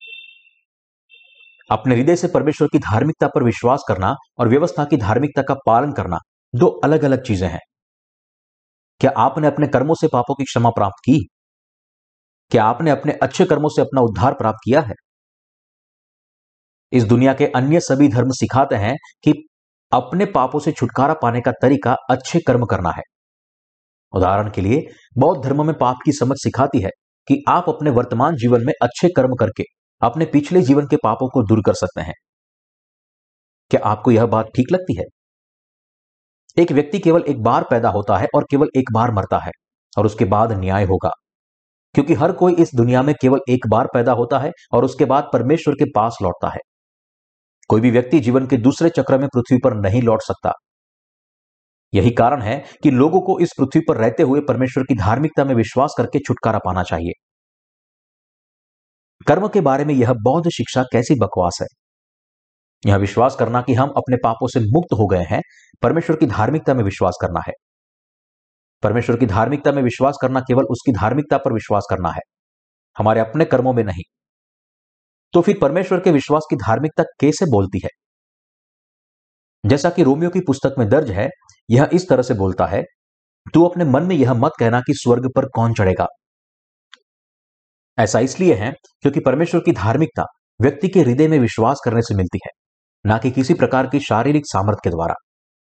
अपने हृदय से परमेश्वर की धार्मिकता पर विश्वास करना और व्यवस्था की धार्मिकता का पालन करना दो अलग अलग चीजें हैं। क्या आपने अपने कर्मों से पापों की क्षमा प्राप्त की? क्या आपने अपने अच्छे कर्मों से अपना उद्धार प्राप्त किया है? इस दुनिया के अन्य सभी धर्म सिखाते हैं कि अपने पापों से छुटकारा पाने का तरीका अच्छे कर्म करना है। उदाहरण के लिए बौद्ध धर्म में पाप की समझ सिखाती है कि आप अपने वर्तमान जीवन में अच्छे कर्म करके अपने पिछले जीवन के पापों को दूर कर सकते हैं। क्या आपको यह बात ठीक लगती है? एक व्यक्ति केवल एक बार पैदा होता है और केवल एक बार मरता है और उसके बाद न्याय होगा, क्योंकि हर कोई इस दुनिया में केवल एक बार पैदा होता है और उसके बाद परमेश्वर के पास लौटता है। कोई भी व्यक्ति जीवन के दूसरे चक्र में पृथ्वी पर नहीं लौट सकता। यही कारण है कि लोगों को इस पृथ्वी पर रहते हुए परमेश्वर की धार्मिकता में विश्वास करके छुटकारा पाना चाहिए। कर्म के बारे में यह बौद्ध शिक्षा कैसी बकवास है। यह विश्वास करना कि हम अपने पापों से मुक्त हो गए हैं, परमेश्वर की धार्मिकता में विश्वास करना है। परमेश्वर की धार्मिकता में विश्वास करना केवल उसकी धार्मिकता पर विश्वास करना है, हमारे अपने कर्मों में नहीं। तो फिर परमेश्वर के विश्वास की धार्मिकता कैसे बोलती है? जैसा कि रोमियो की पुस्तक में दर्ज है, यह इस तरह से बोलता है, तू अपने मन में यह मत कहना कि स्वर्ग पर कौन चढ़ेगा। ऐसा इसलिए है क्योंकि परमेश्वर की धार्मिकता व्यक्ति के हृदय में विश्वास करने से मिलती है, ना कि किसी प्रकार की शारीरिक सामर्थ्य के द्वारा।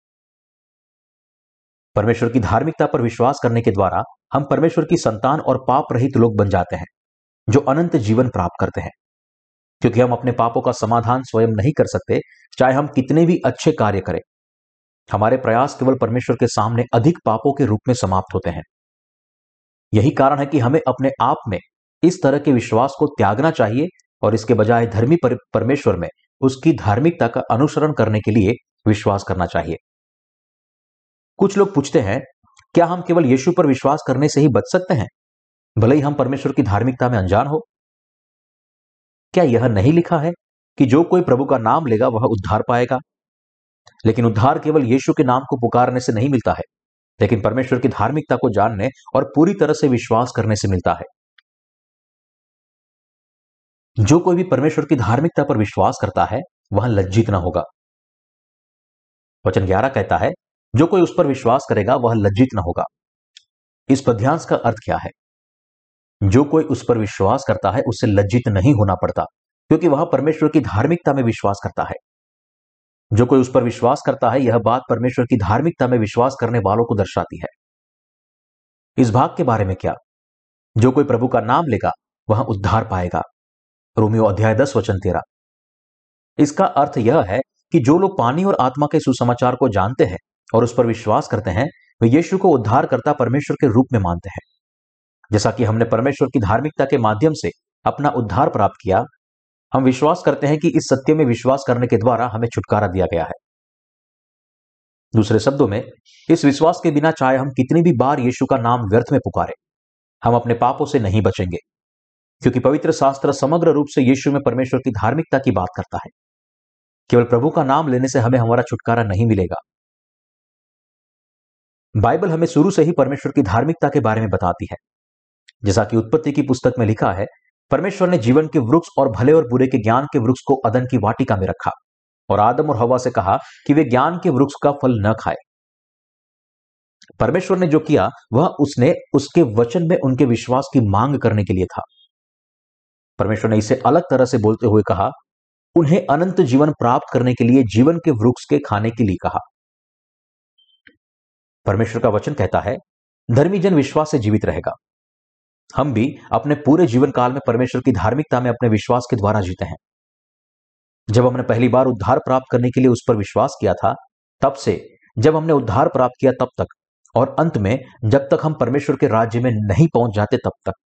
परमेश्वर की धार्मिकता पर विश्वास करने के द्वारा हम परमेश्वर की संतान और पाप रहित लोग बन जाते हैं, जो अनंत जीवन प्राप्त करते हैं। क्योंकि हम अपने पापों का समाधान स्वयं नहीं कर सकते, चाहे हम कितने भी अच्छे कार्य करें। हमारे प्रयास केवल परमेश्वर के सामने अधिक पापों के रूप में समाप्त होते हैं। यही कारण है कि हमें अपने आप में इस तरह के विश्वास को त्यागना चाहिए और इसके बजाय धर्मी परमेश्वर में उसकी धार्मिकता का अनुसरण करने के लिए विश्वास करना चाहिए। कुछ लोग पूछते हैं, क्या हम केवल यीशु पर विश्वास करने से ही बच सकते हैं, भले ही हम परमेश्वर की धार्मिकता में अनजान हो? क्या यह नहीं लिखा है कि जो कोई प्रभु का नाम लेगा वह उद्धार पाएगा? लेकिन उद्धार केवल यीशु के नाम को पुकारने से नहीं मिलता है, लेकिन परमेश्वर की धार्मिकता को जानने और पूरी तरह से विश्वास करने से मिलता है। जो कोई भी परमेश्वर की धार्मिकता पर विश्वास करता है वह लज्जित न होगा। वचन 11 कहता है, जो कोई उस पर विश्वास करेगा वह लज्जित न होगा। इस पद्यांश का अर्थ क्या है? जो कोई उस पर विश्वास करता है उससे लज्जित नहीं होना पड़ता, क्योंकि वह परमेश्वर की धार्मिकता में विश्वास करता है। जो कोई उस पर विश्वास करता है, यह बात परमेश्वर की धार्मिकता में विश्वास करने वालों को दर्शाती है। इस भाग के बारे में क्या? जो कोई प्रभु का नाम लेगा वह उद्धार पाएगा। रोमियो अध्याय 10 वचन 13। इसका अर्थ यह है कि जो लोग पानी और आत्मा के सुसमाचार को जानते हैं और उस पर विश्वास करते हैं, वे यीशु को उद्धारकर्ता परमेश्वर के रूप में मानते हैं। जैसा कि हमने परमेश्वर की धार्मिकता के माध्यम से अपना उद्धार प्राप्त किया, हम विश्वास करते हैं कि इस सत्य में विश्वास करने के द्वारा हमें छुटकारा दिया गया है। दूसरे शब्दों में, इस विश्वास के बिना चाहे हम कितनी भी बार यीशु का नाम व्यर्थ में पुकारें, हम अपने पापों से नहीं बचेंगे, क्योंकि पवित्र शास्त्र समग्र रूप से यीशु में परमेश्वर की धार्मिकता की बात करता है। केवल प्रभु का नाम लेने से हमें हमारा छुटकारा नहीं मिलेगा। बाइबल हमें शुरू से ही परमेश्वर की धार्मिकता के बारे में बताती है। जैसा कि उत्पत्ति की पुस्तक में लिखा है, परमेश्वर ने जीवन के वृक्ष और भले और बुरे के ज्ञान के वृक्ष को अदन की वाटिका में रखा और आदम और हवा से कहा कि वे ज्ञान के वृक्ष का फल न खाए। परमेश्वर ने जो किया वह उसने उसके वचन में उनके विश्वास की मांग करने के लिए था। परमेश्वर ने इसे अलग तरह से बोलते हुए कहा, उन्हें अनंत जीवन प्राप्त करने के लिए जीवन के वृक्ष के खाने के लिए कहा। परमेश्वर का वचन कहता है, धर्मी जन विश्वास से जीवित रहेगा। हम भी अपने पूरे जीवन काल में परमेश्वर की धार्मिकता में अपने विश्वास के द्वारा जीते हैं। जब हमने पहली बार उद्धार प्राप्त करने के लिए उस पर विश्वास किया था, तब से जब हमने उद्धार प्राप्त किया तब तक, और अंत में जब तक हम परमेश्वर के राज्य में नहीं पहुंच जाते तब तक।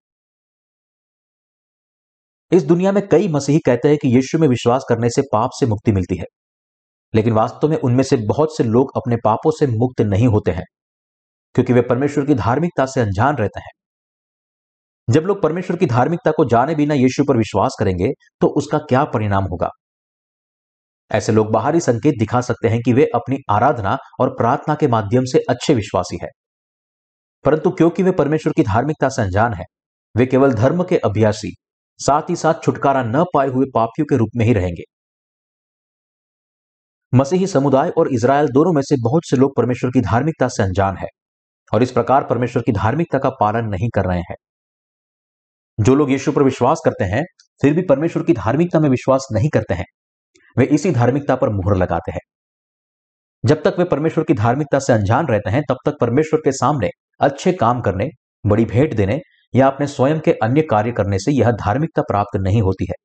इस दुनिया में कई मसीही कहते हैं कि यीशु में विश्वास करने से पाप से मुक्ति मिलती है, लेकिन वास्तव में उनमें से बहुत से लोग अपने पापों से मुक्त नहीं होते हैं, क्योंकि वे परमेश्वर की धार्मिकता से अनजान रहते हैं। जब लोग परमेश्वर की धार्मिकता को जाने बिना यीशु पर विश्वास करेंगे तो उसका क्या परिणाम होगा? ऐसे लोग बाहरी संकेत दिखा सकते हैं कि वे अपनी आराधना और प्रार्थना के माध्यम से अच्छे विश्वासी हैं, परंतु क्योंकि वे परमेश्वर की धार्मिकता से अनजान हैं, वे केवल धर्म के अभ्यासी, साथ ही साथ छुटकारा न पाए हुए पापियों के रूप में ही रहेंगे। मसीही समुदाय और इजराइल दोनों में से बहुत से लोग परमेश्वर की धार्मिकता से अनजान है और इस प्रकार परमेश्वर की धार्मिकता का पालन नहीं कर रहे हैं। जो लोग यीशु पर विश्वास करते हैं फिर भी परमेश्वर की धार्मिकता में विश्वास नहीं करते हैं, वे इसी धार्मिकता पर मुहर लगाते हैं। जब तक वे परमेश्वर की धार्मिकता से अनजान रहते हैं, तब तक परमेश्वर के सामने अच्छे काम करने, बड़ी भेंट देने या अपने स्वयं के अन्य कार्य करने से यह धार्मिकता प्राप्त नहीं होती है।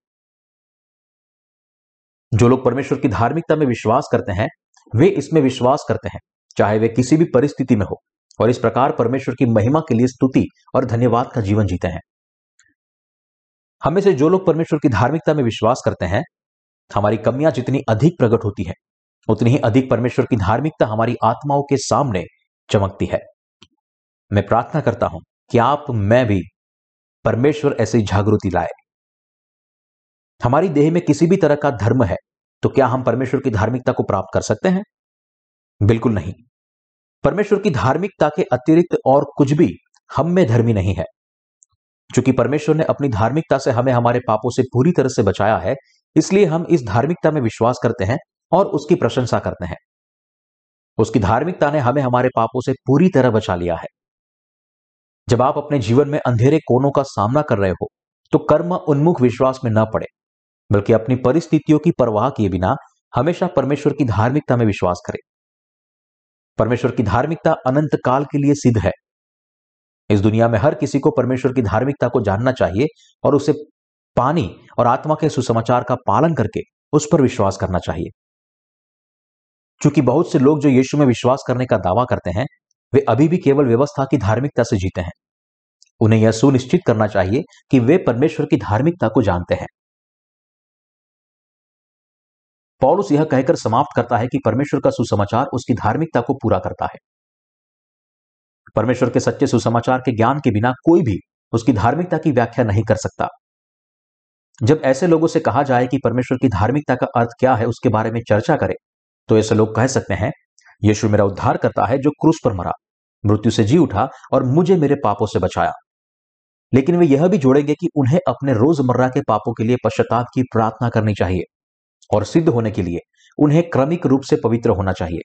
जो लोग परमेश्वर की धार्मिकता में विश्वास करते हैं, वे इसमें विश्वास करते हैं चाहे वे किसी भी परिस्थिति में हो, और इस प्रकार परमेश्वर की महिमा के लिए स्तुति और धन्यवाद का जीवन जीते हैं। हमें से जो लोग परमेश्वर की धार्मिकता में विश्वास करते हैं, हमारी कमियां जितनी अधिक प्रकट होती है, उतनी ही अधिक परमेश्वर की धार्मिकता हमारी आत्माओं के सामने चमकती है। मैं प्रार्थना करता हूं कि आप, मैं भी परमेश्वर ऐसी जागृति लाए। हमारी देह में किसी भी तरह का धर्म है, तो क्या हम परमेश्वर की धार्मिकता को प्राप्त कर सकते हैं? बिल्कुल नहीं। परमेश्वर की धार्मिकता के अतिरिक्त और कुछ भी हम में धर्मी नहीं है। चूंकि परमेश्वर ने अपनी धार्मिकता से हमें हमारे पापों से पूरी तरह से बचाया है, इसलिए हम इस धार्मिकता में विश्वास करते हैं और उसकी प्रशंसा करते हैं। उसकी धार्मिकता ने हमें हमारे पापों से पूरी तरह बचा लिया है। जब आप अपने जीवन में अंधेरे कोनों का सामना कर रहे हो, तो कर्म उन्मुख विश्वास में न पड़े, बल्कि अपनी परिस्थितियों की परवाह किए बिना हमेशा परमेश्वर की धार्मिकता में विश्वास करें। परमेश्वर की धार्मिकता अनंत काल के लिए सिद्ध है। इस दुनिया में हर किसी को परमेश्वर की धार्मिकता को जानना चाहिए और उसे पानी और आत्मा के सुसमाचार का पालन करके उस पर विश्वास करना चाहिए। क्योंकि बहुत से लोग जो यीशु में विश्वास करने का दावा करते हैं, वे अभी भी केवल व्यवस्था की धार्मिकता से जीते हैं। उन्हें यह सुनिश्चित करना चाहिए कि वे परमेश्वर की धार्मिकता को जानते हैं। पौलुस यह कहकर समाप्त करता है कि परमेश्वर का सुसमाचार उसकी धार्मिकता को पूरा करता है। परमेश्वर के सच्चे सुसमाचार के ज्ञान के बिना कोई भी उसकी धार्मिकता की व्याख्या नहीं कर सकता। जब ऐसे लोगों से कहा जाए कि परमेश्वर की धार्मिकता का अर्थ क्या है, उसके बारे में चर्चा करें, तो ऐसे लोग कह सकते हैं, यीशु मेरा उद्धार करता है जो क्रूस पर मरा, मृत्यु से जी उठा और मुझे मेरे पापों से बचाया। लेकिन वे यह भी जोड़ेंगे कि उन्हें अपने रोजमर्रा के पापों के लिए पश्चाताप की प्रार्थना करनी चाहिए और सिद्ध होने के लिए उन्हें क्रमिक रूप से पवित्र होना चाहिए।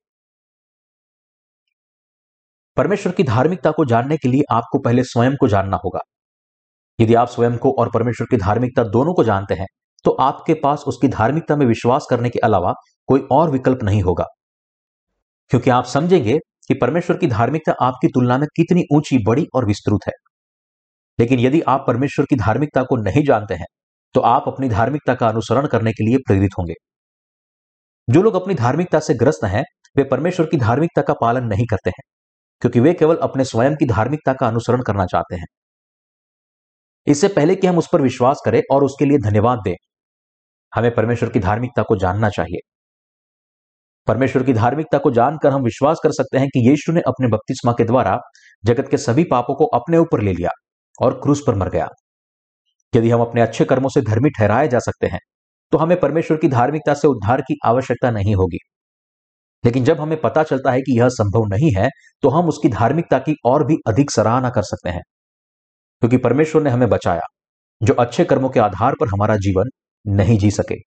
परमेश्वर की धार्मिकता को जानने के लिए आपको पहले स्वयं को जानना होगा। यदि आप स्वयं को और परमेश्वर की धार्मिकता दोनों को जानते हैं, तो आपके पास उसकी धार्मिकता में विश्वास करने के अलावा कोई और विकल्प नहीं होगा, क्योंकि आप समझेंगे कि परमेश्वर की धार्मिकता आपकी तुलना में कितनी ऊंची, बड़ी और विस्तृत है। लेकिन यदि आप परमेश्वर की धार्मिकता को नहीं जानते हैं, तो आप अपनी धार्मिकता का अनुसरण करने के लिए प्रेरित होंगे। जो लोग अपनी धार्मिकता से ग्रस्त हैं, वे परमेश्वर की धार्मिकता का पालन नहीं करते हैं, क्योंकि वे केवल अपने स्वयं की धार्मिकता का अनुसरण करना चाहते हैं। इससे पहले कि हम उस पर विश्वास करें और उसके लिए धन्यवाद दें, हमें परमेश्वर की धार्मिकता को जानना चाहिए। परमेश्वर की धार्मिकता को जानकर हम विश्वास कर सकते हैं कि यीशु ने अपने बपतिस्मा के द्वारा जगत के सभी पापों को अपने ऊपर ले लिया और क्रूस पर मर गया। यदि हम अपने अच्छे कर्मों से धर्मी ठहराए जा सकते हैं, तो हमें परमेश्वर की धार्मिकता से उद्धार की आवश्यकता नहीं होगी। लेकिन जब हमें पता चलता है कि यह संभव नहीं है, तो हम उसकी धार्मिकता की और भी अधिक सराहना कर सकते हैं, क्योंकि परमेश्वर ने हमें बचाया, जो अच्छे कर्मों के आधार पर हमारा जीवन नहीं जी सके।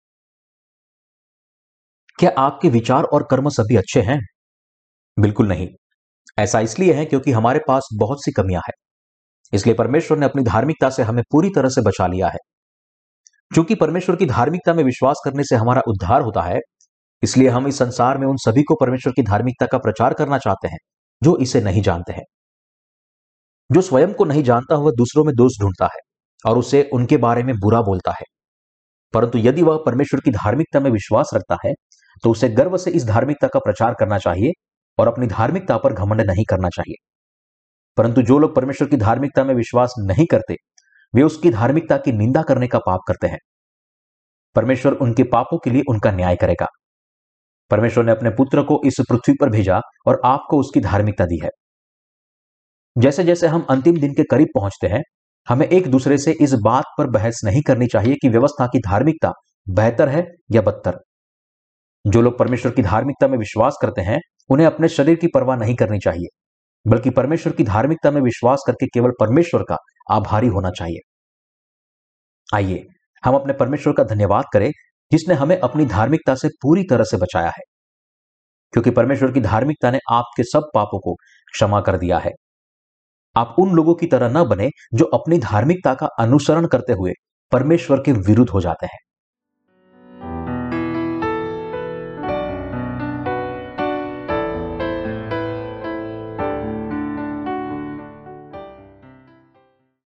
क्या आपके विचार और कर्म सभी अच्छे हैं? बिल्कुल नहीं। ऐसा इसलिए है क्योंकि हमारे पास बहुत सी कमियां हैं। इसलिए परमेश्वर ने अपनी धार्मिकता से हमें पूरी तरह से बचा लिया है। क्योंकि परमेश्वर की धार्मिकता में विश्वास करने से हमारा उद्धार होता है, इसलिए हम इस संसार में उन सभी को परमेश्वर की धार्मिकता का प्रचार करना चाहते हैं जो इसे नहीं जानते हैं। जो स्वयं को नहीं जानता वह दूसरों में दोष ढूंढता है और उसे उनके बारे में बुरा बोलता है। परंतु यदि वह परमेश्वर की धार्मिकता में विश्वास रखता है, तो उसे गर्व से इस धार्मिकता का प्रचार करना चाहिए और अपनी धार्मिकता पर घमंड नहीं करना चाहिए। परंतु जो लोग परमेश्वर की धार्मिकता में विश्वास नहीं करते, वे उसकी धार्मिकता की निंदा करने का पाप करते हैं। परमेश्वर उनके पापों के लिए उनका न्याय करेगा। परमेश्वर ने अपने पुत्र को इस पृथ्वी पर भेजा और आपको उसकी धार्मिकता दी है। जैसे जैसे हम अंतिम दिन के करीब पहुंचते हैं, हमें एक दूसरे से इस बात पर बहस नहीं करनी चाहिए कि व्यवस्था की धार्मिकता बेहतर है या बदतर। जो लोग परमेश्वर की धार्मिकता में विश्वास करते हैं, उन्हें अपने शरीर की परवाह नहीं करनी चाहिए, बल्कि परमेश्वर की धार्मिकता में विश्वास करके केवल परमेश्वर का आभारी होना चाहिए। आइए हम अपने परमेश्वर का धन्यवाद करें, जिसने हमें अपनी धार्मिकता से पूरी तरह से बचाया है, क्योंकि परमेश्वर की धार्मिकता ने आपके सब पापों को क्षमा कर दिया है। आप उन लोगों की तरह न बने जो अपनी धार्मिकता का अनुसरण करते हुए परमेश्वर के विरुद्ध हो जाते हैं।